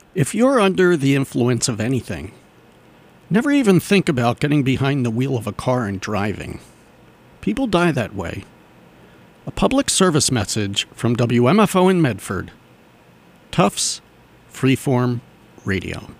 If you're under the influence of anything, never even think about getting behind the wheel of a car and driving. People die that way. A public service message from WMFO in Medford. Tufts Freeform Radio.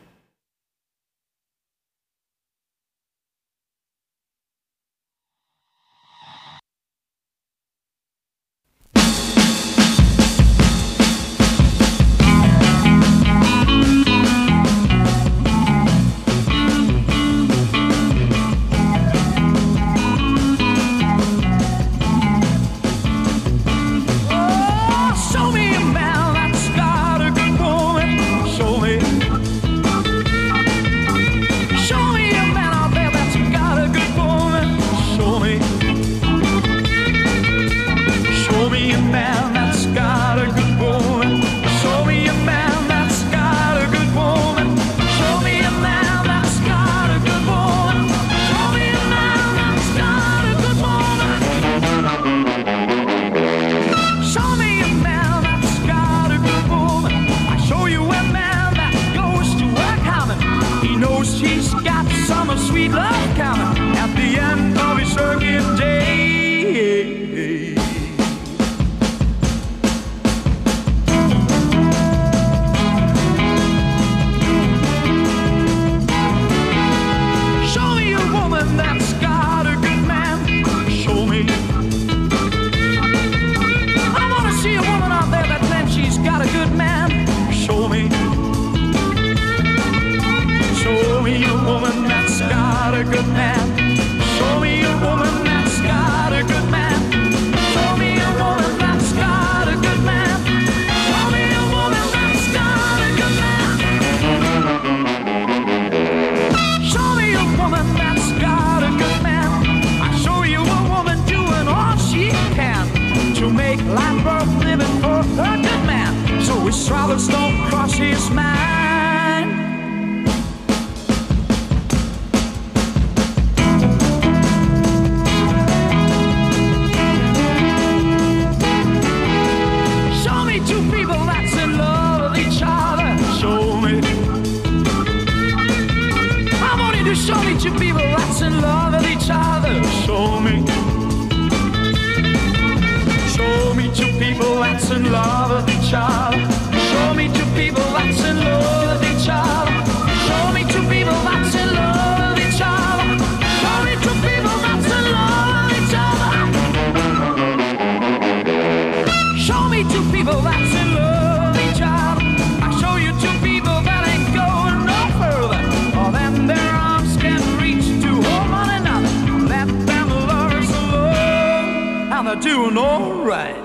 Doing all right.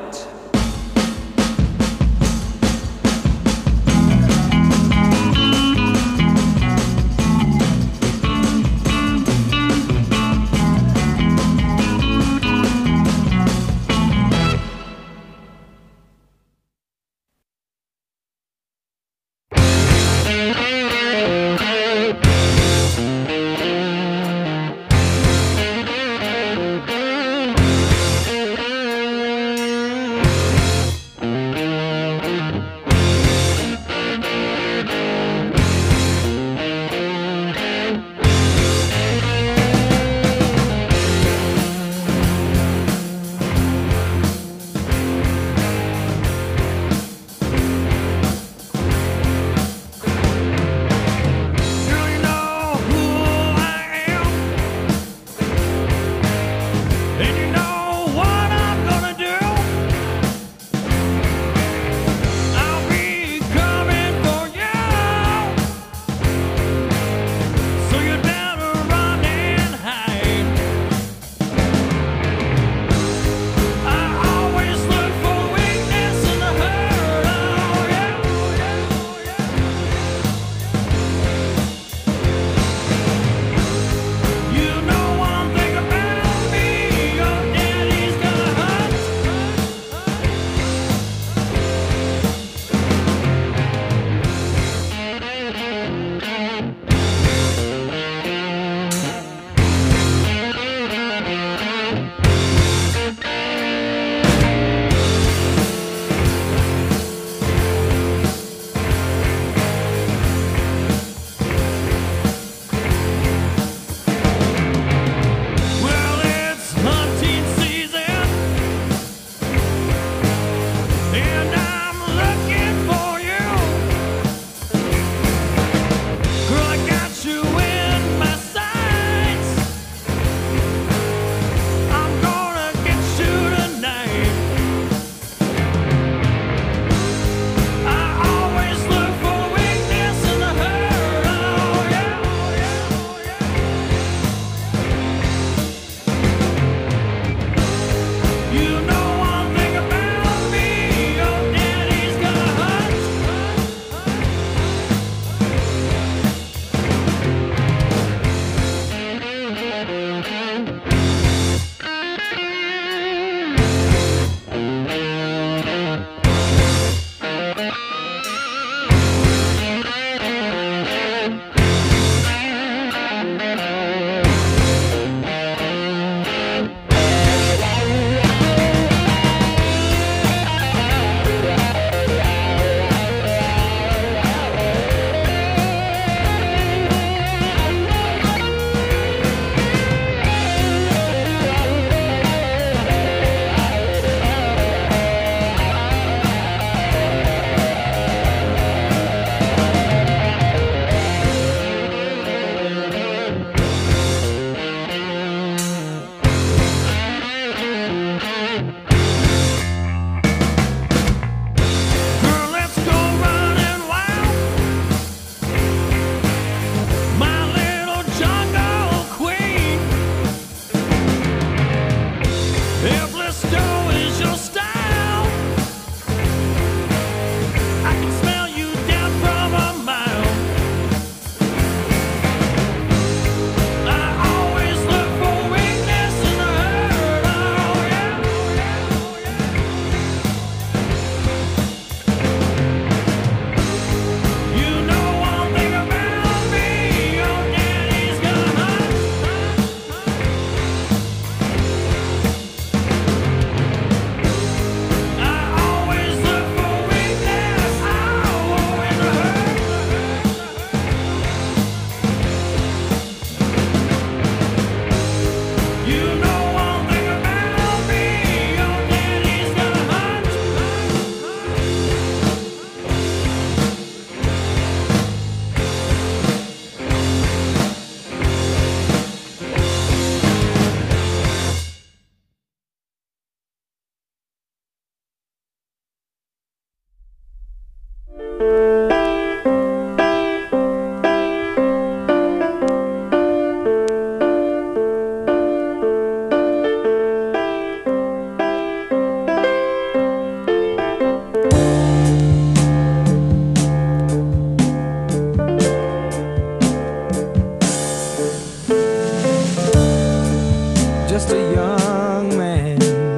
just a young man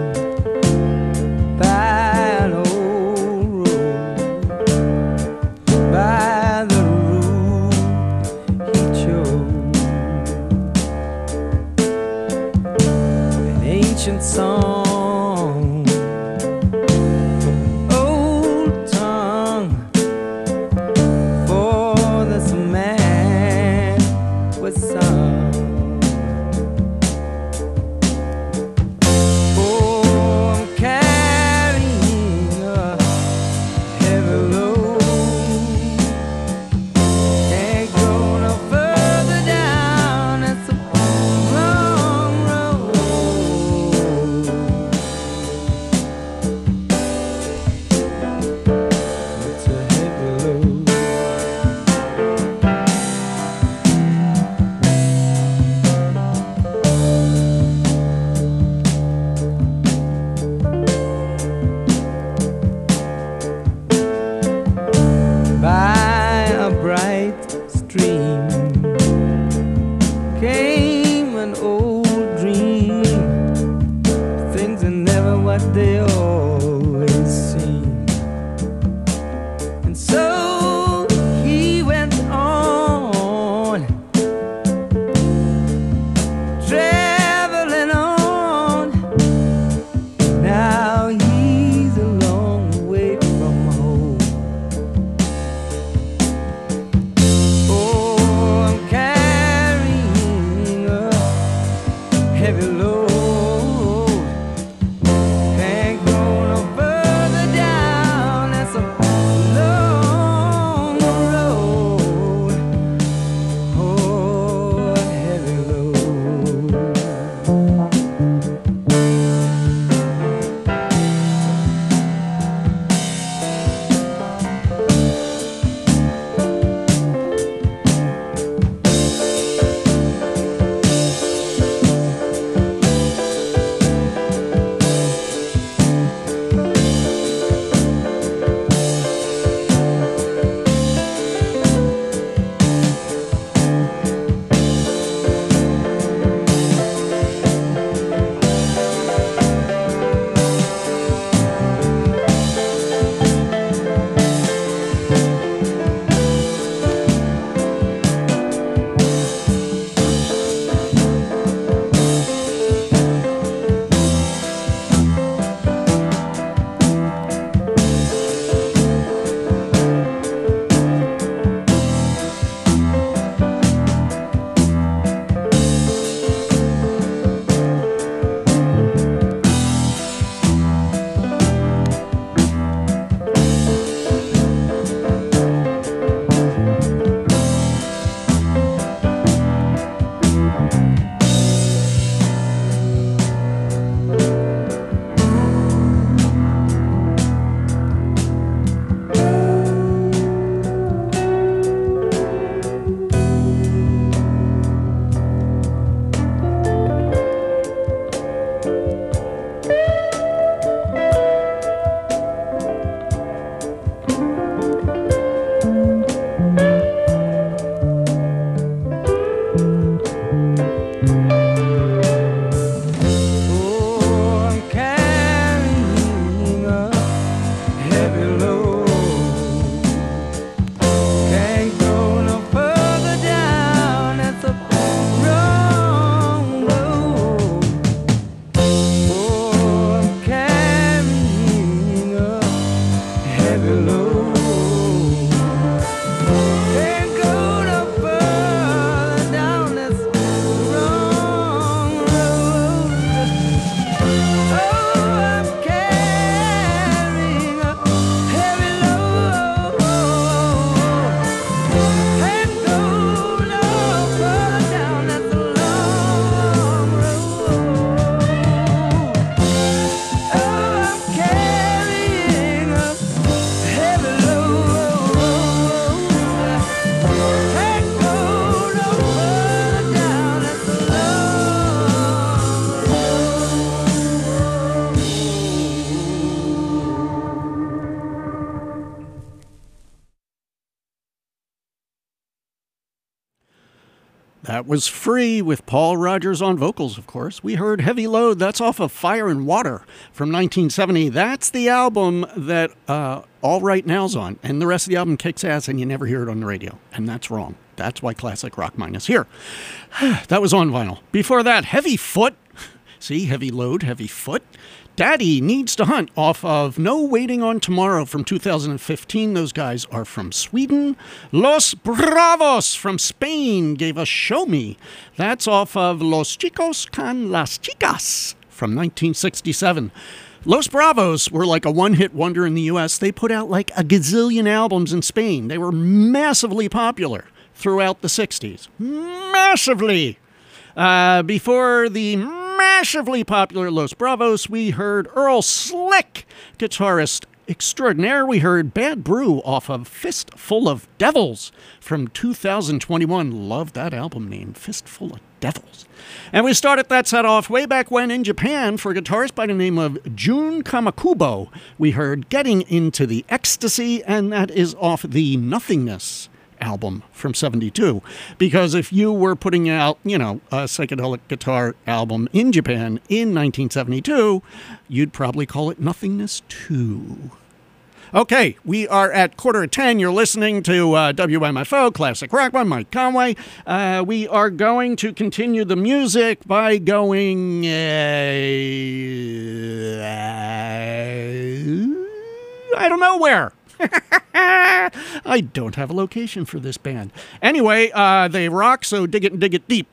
by an old road, by the route he chose. An ancient song from old tongue, for this man was sung. That was Free with Paul Rodgers on vocals, of course. We heard Heavy Load. That's off of Fire and Water from 1970. That's the album that All Right Now's on. And the rest of the album kicks ass and you never hear it on the radio. And that's wrong. That's why Classic Rock Mine is here. That was on vinyl. Before that, Heavy Foot. See, Heavy Load, Heavy Foot. Daddy Needs to Hunt off of No Waiting on Tomorrow from 2015. Those guys are from Sweden. Los Bravos from Spain gave us Show Me. That's off of Los Chicos con las Chicas from 1967. Los Bravos were like a one-hit wonder in the U.S. They put out like a gazillion albums in Spain. They were massively popular throughout the 60s. Massively! Before the massively popular Los Bravos, we heard Earl Slick, guitarist extraordinaire. We heard Bad Brew off of Fistful of Devils from 2021. Love that album name, Fistful of Devils. And we started that set off way back when in Japan for a guitarist by the name of Jun Kamakubo. We heard Getting Into the Ecstasy, and that is off the Nothingness album from 72. Because if you were putting out, a psychedelic guitar album in Japan in 1972, you'd probably call it Nothingness 2. Okay, we are at 9:45. You're listening to WMFO, Classic Rock by Mike Conway. We are going to continue the music by going... I don't know where. I don't have a location for this band. Anyway, they rock, so dig it and dig it deep.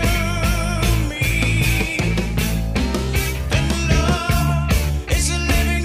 Living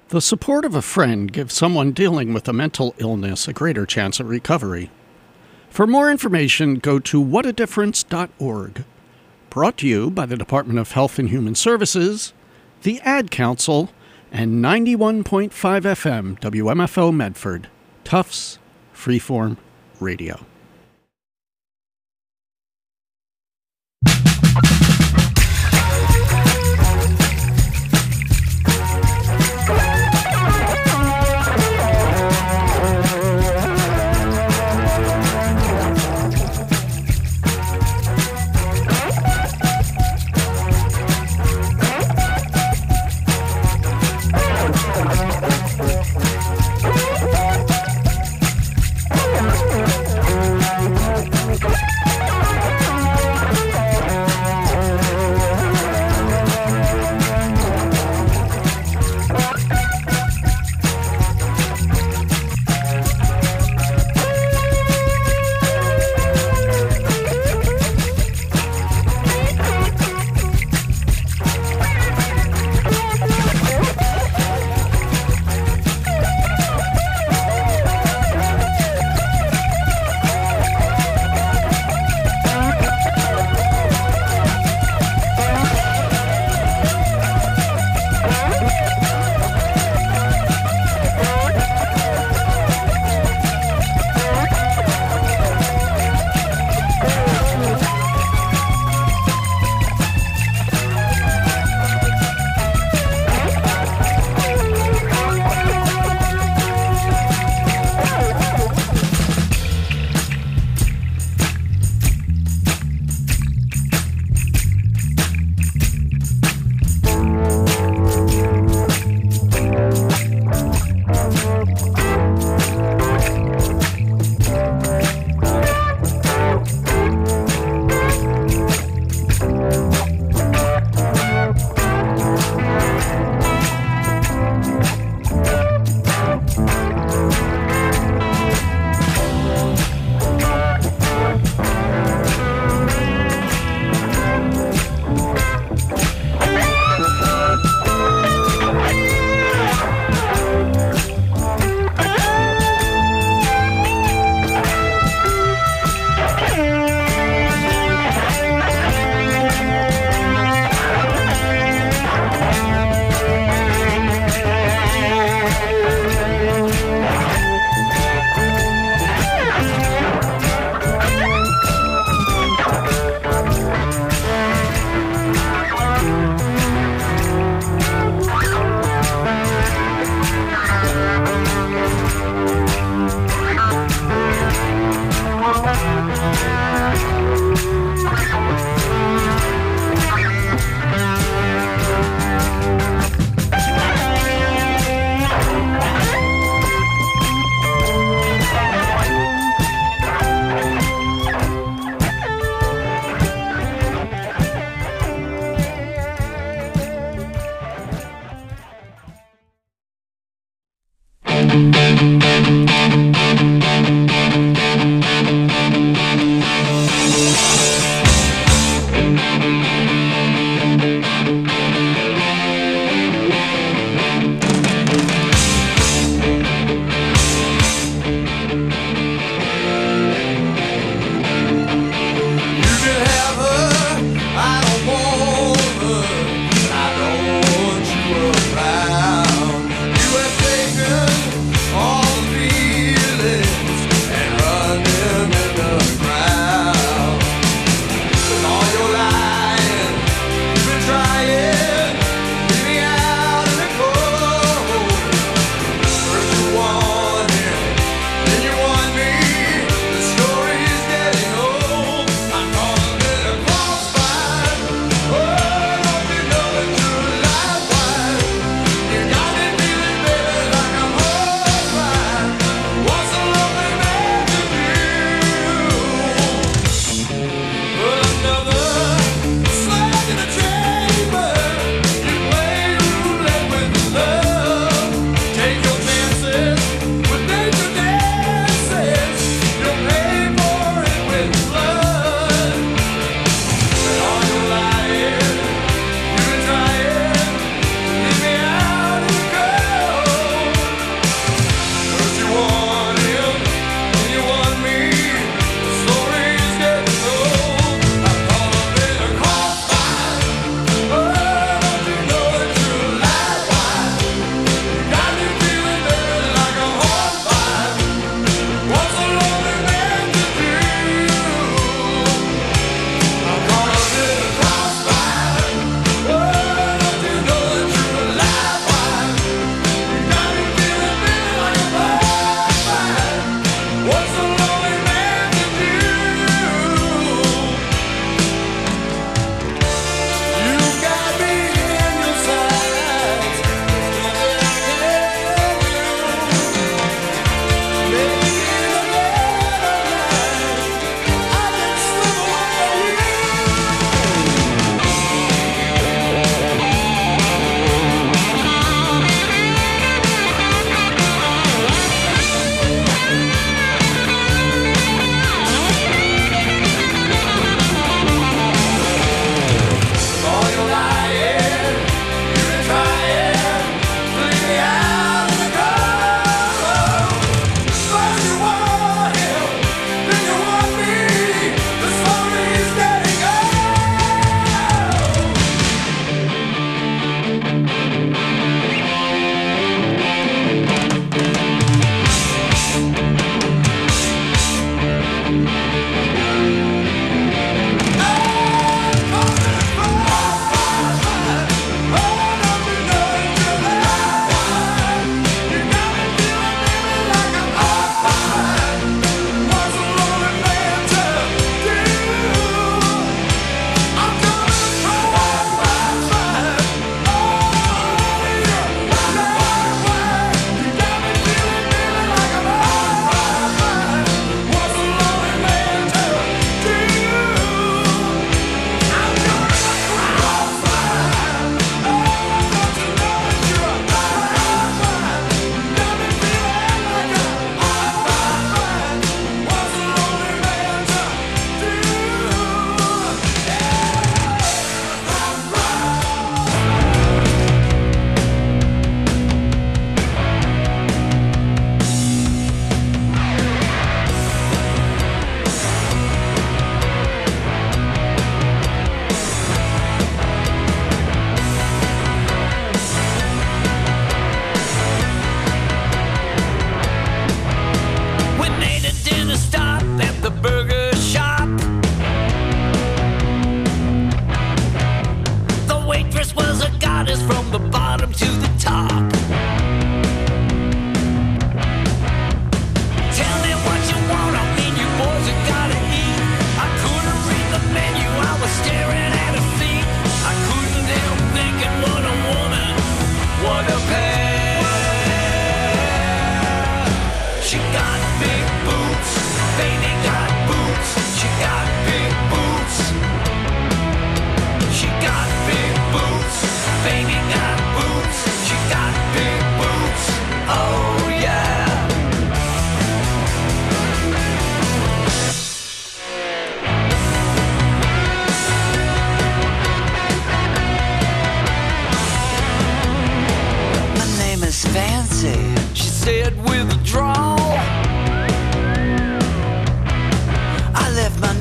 The support of a friend gives someone dealing with a mental illness a greater chance of recovery. For more information, go to whatadifference.org. Brought to you by the Department of Health and Human Services, the Ad Council, and 91.5 FM WMFO Medford, Tufts Freeform Radio.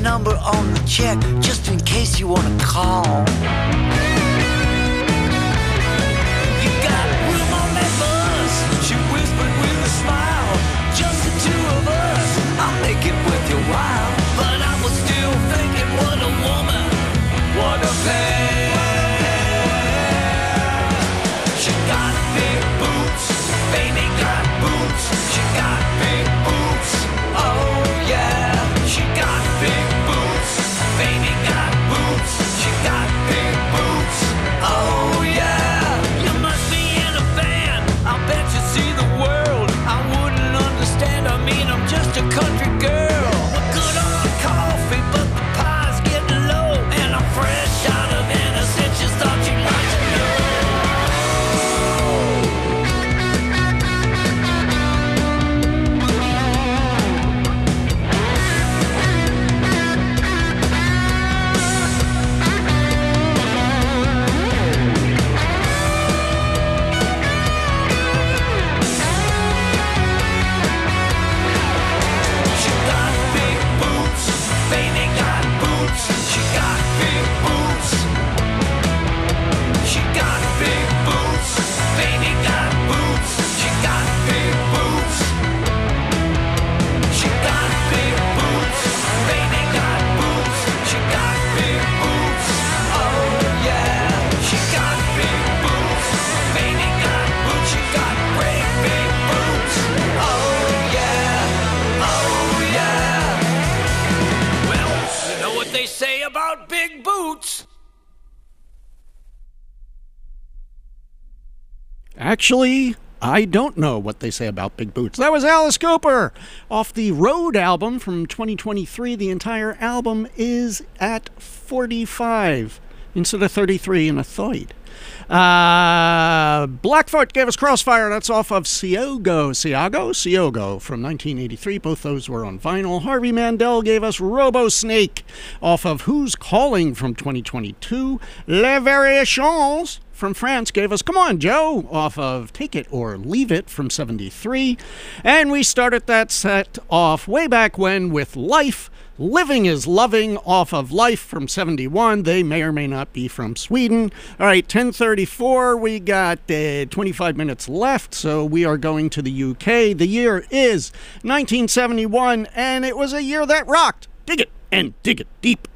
number on the check, just in case you wanna call. You got room on that bus, she whispered with a smile. Just the two of us, I'll make it with your while. But I was still thinking, what a woman, what a pain. She got big boots, baby got boots. She got big boots, oh yeah. She got big boots, baby got boots. She got big boots, oh yeah. You must be in a band, I'll bet you see the world. I wouldn't understand, I mean I'm just a country girl. We're good on the coffee, but the pie's getting low. And I'm fresh out of innocence, just thought you'd like to know. She got big boots, baby got boots. She got big boots. She got big boots, baby got boots. She got big boots. She got big boots, baby got boots. She got big boots, oh yeah. She got big boots, baby got boots. She got great big boots, oh yeah, oh yeah. Well, you know what they say about big boots? Actually, I don't know what they say about big boots. That was Alice Cooper off the Road album from 2023. The entire album is at 45 instead of 33 and a third. Blackfoot gave us Crossfire. That's off of Siogo from 1983. Both those were on vinyl. Harvey Mandel gave us Robo Snake off of Who's Calling from 2022. Les Variations from France gave us Come On Joe off of Take It or Leave It from 73. And we started that set off way back when with Life, Living is Loving off of Life from 71. They may or may not be from Sweden. All right, 10:34. We got 25 minutes left, so we are going to the UK. The year is 1971, and it was a year that rocked. Dig it and dig it deep.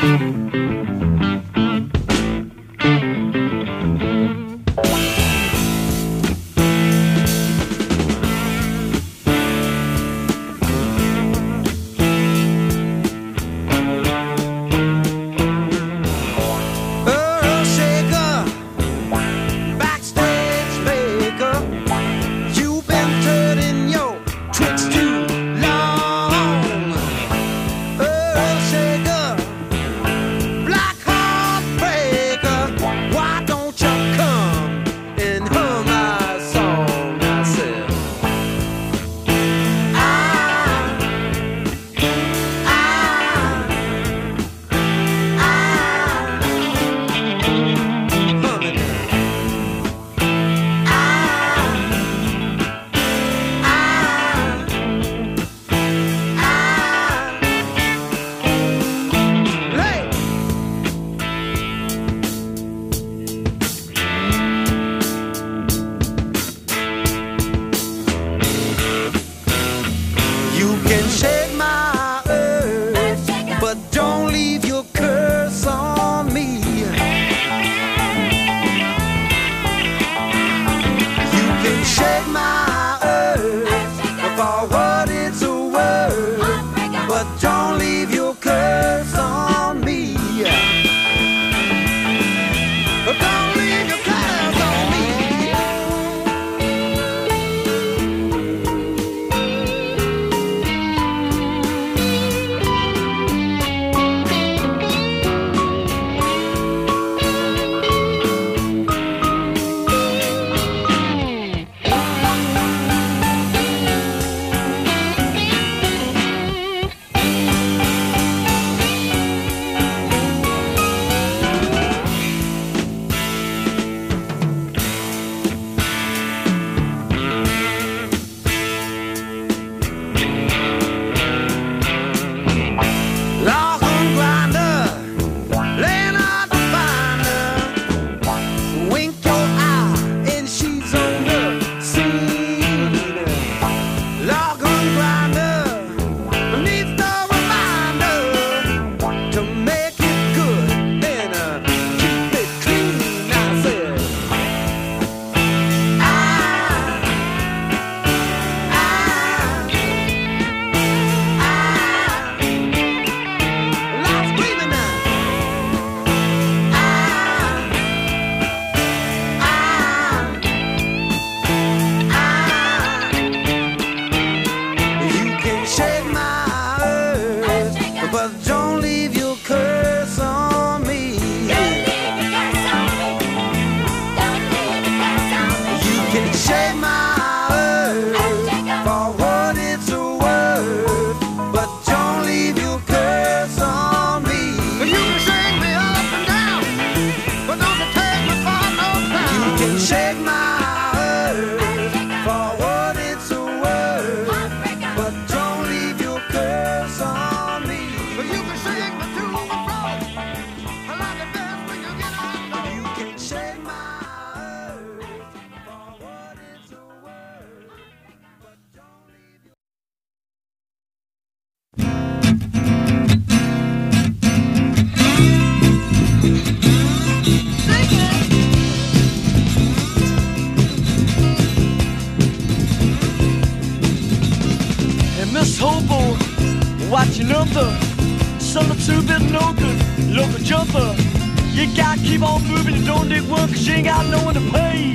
Watch your number, son of two-bit no good, local jumper. You gotta keep on moving, you don't need work cause you ain't got no one to pay.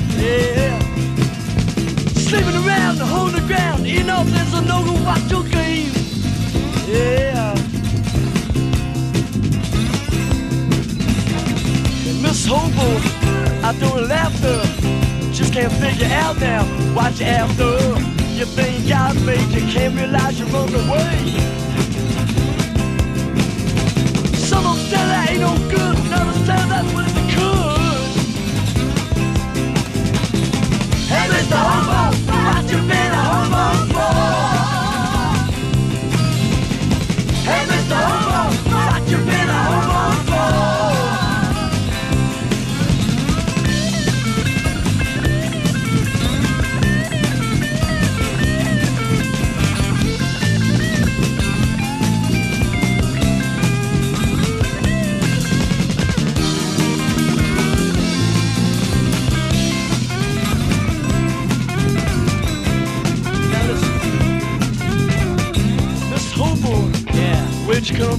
Yeah. Sleeping around, holding the ground, you know there's a no go watch your game. Yeah. Miss Hobo, I don't laughter, just can't figure out now, watch you after. You think God made you, can't realize you're on the way. Some of them say that ain't no good, none of them say that's what it could. Hey Mr. Hobo, what you been a hobo for? Hey Mr. Hobo, what you been a hobo for?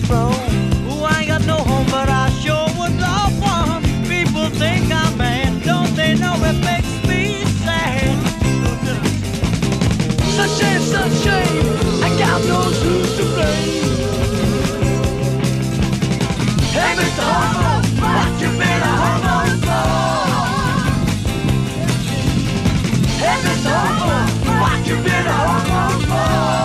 from. Oh, I ain't got no home, but I sure would love one. People think I'm mad, don't they know it makes me sad? Sunshine, sunshine, I got no who's to blame. Hey, Mr. Homo, what you been a homo for? Hey, Mr. Homo, what you been a homo for?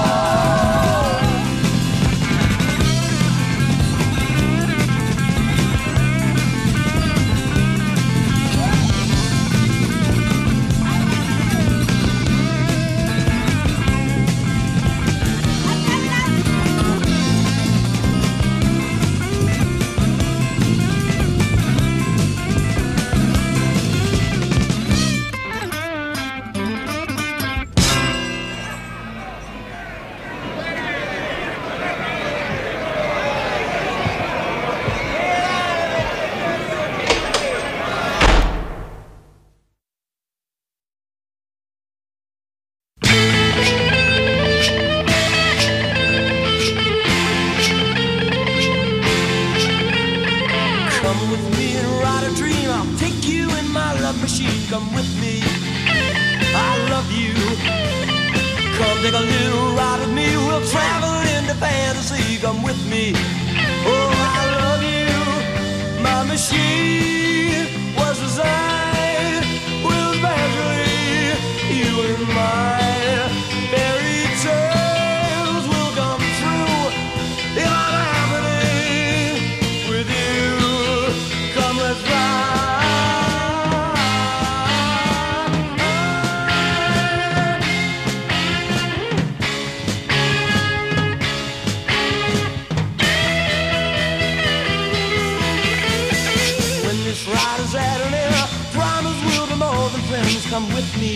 Come with me,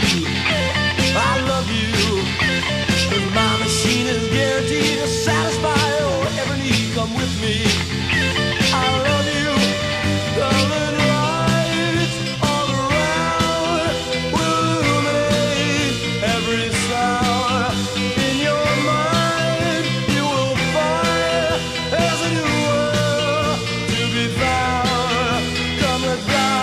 I love you. 'Cause my machine is guaranteed to satisfy your every need. Come with me, I love you. Colored lights all around will illuminate every sound. In your mind you will find there's a new world to be found. Come, let's ride.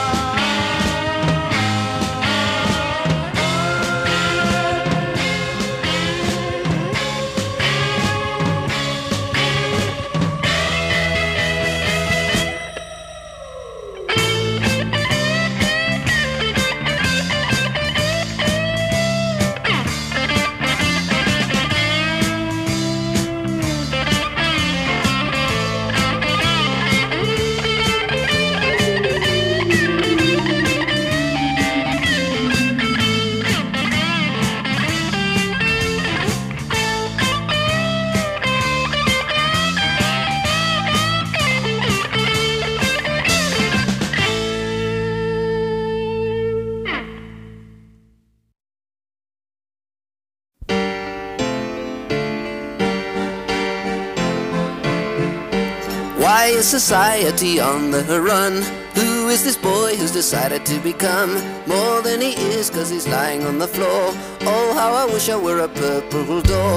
Why is society on the run? Who is this boy who's decided to become more than he is, 'cause he's lying on the floor? Oh, how I wish I were a purple door.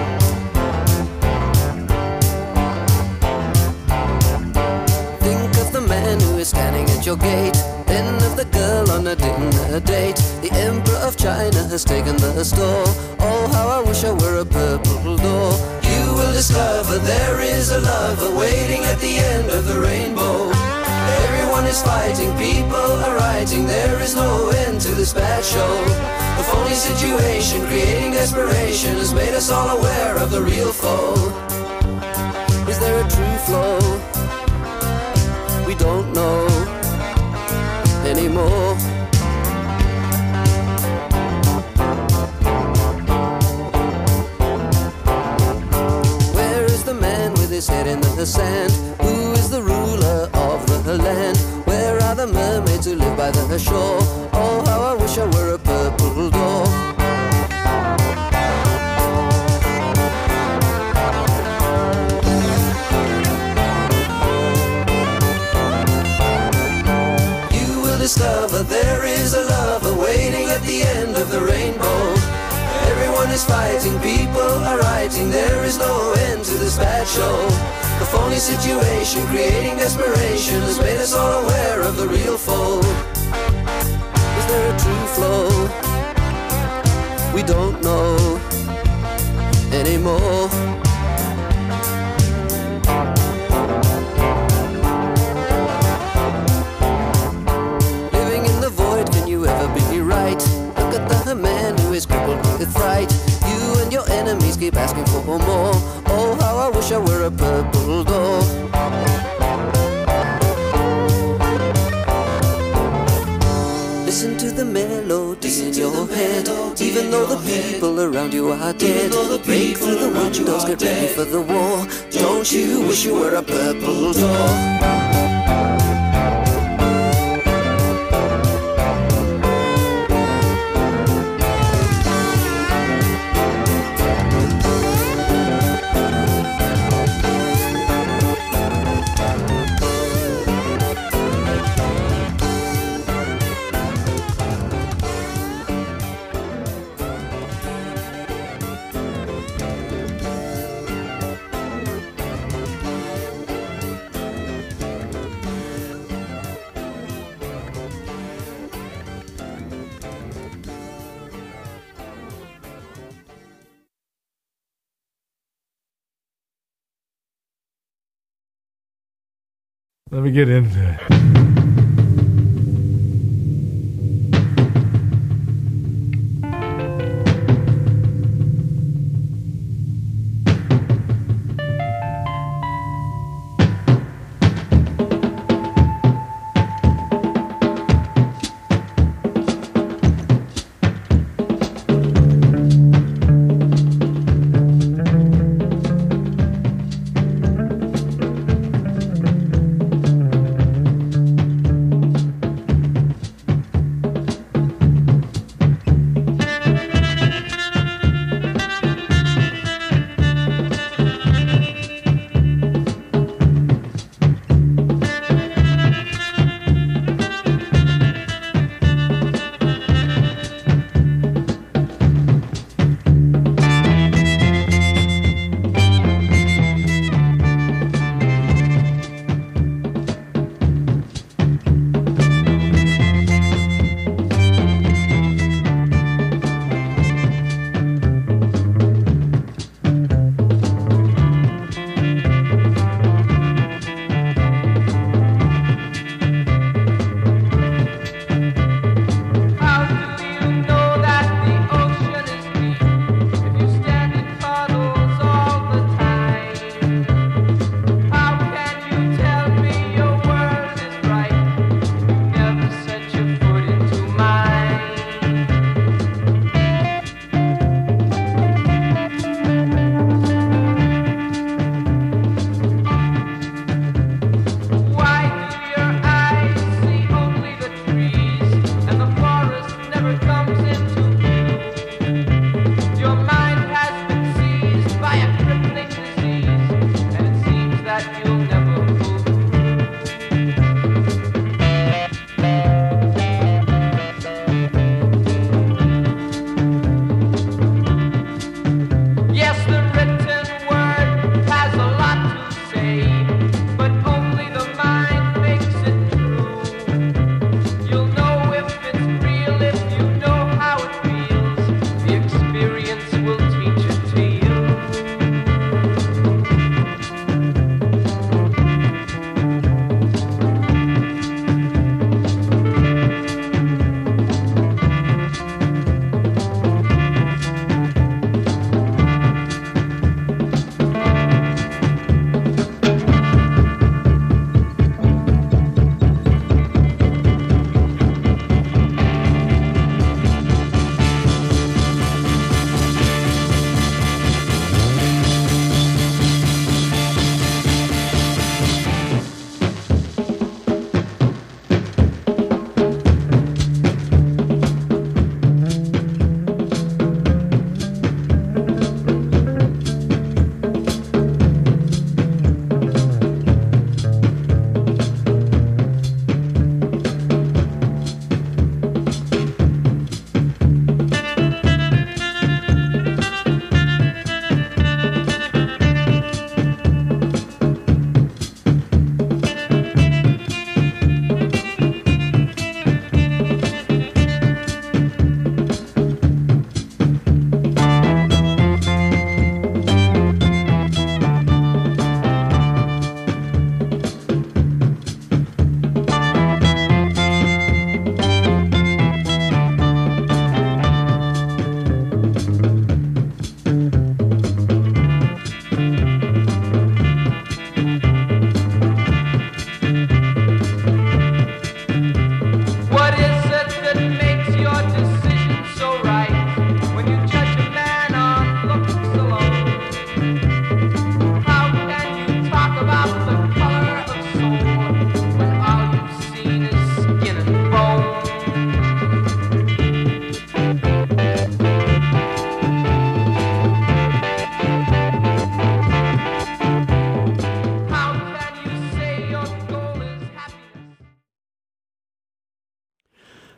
Think of the man who is standing at your gate, then of the girl on a dinner date. The Emperor of China has taken the store. Oh, how I wish I were a purple door. You will discover there is a love awaiting at the end of the rainbow. Everyone is fighting, people are writing, there is no end to this bad show. The phony situation creating desperation has made us all aware of the real foe. Is there a true flow? We don't know anymore. Where is the man with his head in the sand? Who is the ruler of the land? Where are the mermaids who live by the shore? Oh, how I wish I were a purple door. Discover there is a love awaiting at the end of the rainbow. Everyone man is fighting, people are writing. There is no end to this bad show. The phony situation, creating desperation, has made us all aware of the real foe. Is there a true flow? We don't know anymore. Living in the void, can you ever be right? Look at the man who is crippled with fright. You and your enemies keep asking for more. Oh, how I wish I were a purple door. Listen to the melody in your head. Even though the people around you are dead, break through the windows, get ready for the war. Don't you wish you were a purple door? Let me get into it.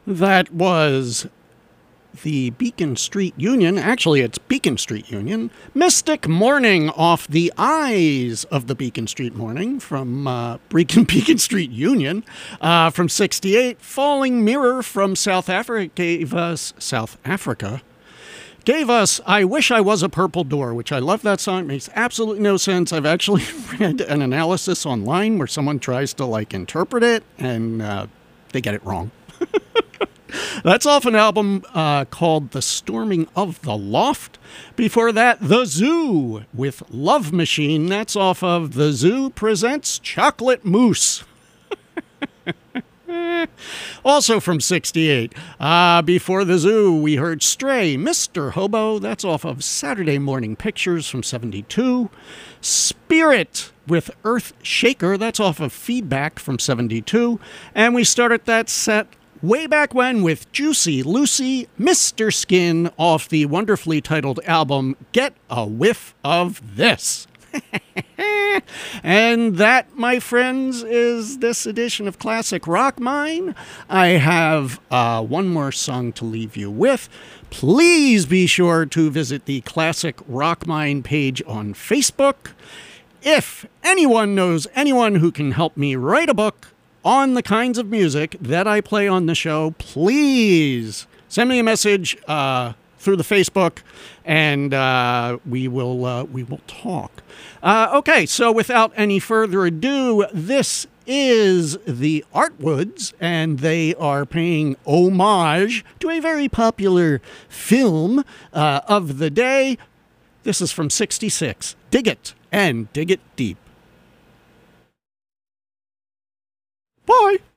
That was the Beacon Street Union. Actually, it's Beacon Street Union. Mystic Morning off the Eyes of the Beacon Street Morning from Beacon Street Union from 68. Falling Mirror from South Africa gave us I Wish I Was a Purple Door, which I love that song. It makes absolutely no sense. I've actually read an analysis online where someone tries to interpret it and they get it wrong. That's off an album called The Storming of the Loft. Before that, The Zoo with Love Machine. That's off of The Zoo Presents Chocolate Mousse. Also from 68. Before The Zoo, we heard Stray, Mr. Hobo. That's off of Saturday Morning Pictures from 72. Spirit with Earth Shaker. That's off of Feedback from 72. And we started that set way back when with Juicy Lucy, Mr. Skin off the wonderfully titled album Get a Whiff of This. And that, my friends, is this edition of Classic Rock Mine. I have one more song to leave you with. Please be sure to visit the Classic Rock Mine page on Facebook. If anyone knows anyone who can help me write a book on the kinds of music that I play on the show, please send me a message through the Facebook, and we will talk. Okay, so without any further ado, this is the Artwoods, and they are paying homage to a very popular film of the day. This is from 66. Dig it, and dig it deep. Bye.